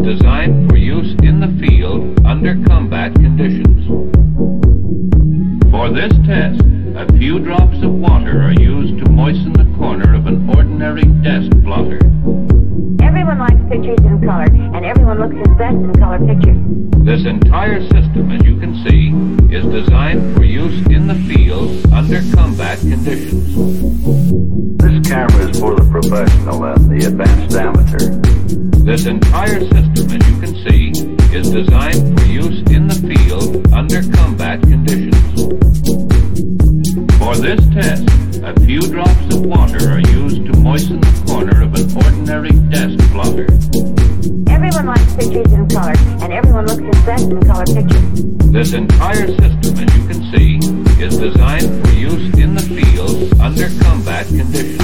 designed for use in the field under combat conditions. For this test, a few drops of water are used to moisten the corner of an ordinary desk blotter. Everyone likes pictures in color, and everyone looks his best in color pictures. This entire system, as you can see, is designed for use in the field under combat conditions. This camera is for the professional and the advanced amateur. This entire system, as you can see, is designed for use in the field under combat conditions. For this test, a few drops of water are used to moisten the corner of an ordinary desk blotter. Everyone likes pictures in color, and everyone looks his best in color pictures. This entire system, as you can see, is designed for use in the field under combat conditions.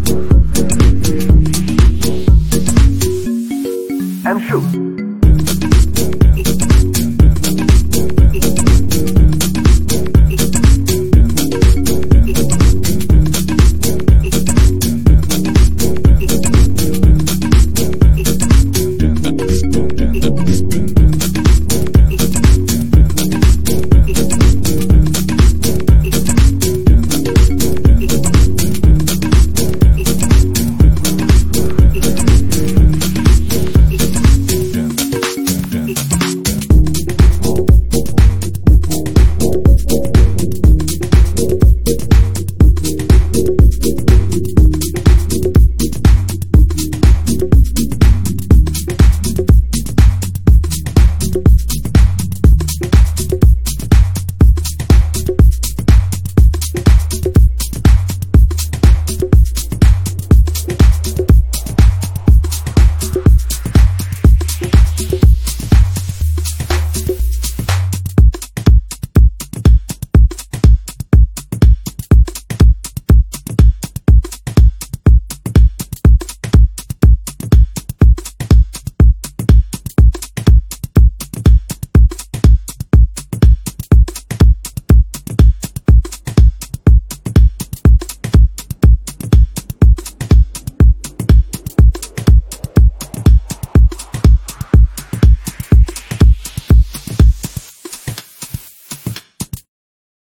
And shoot.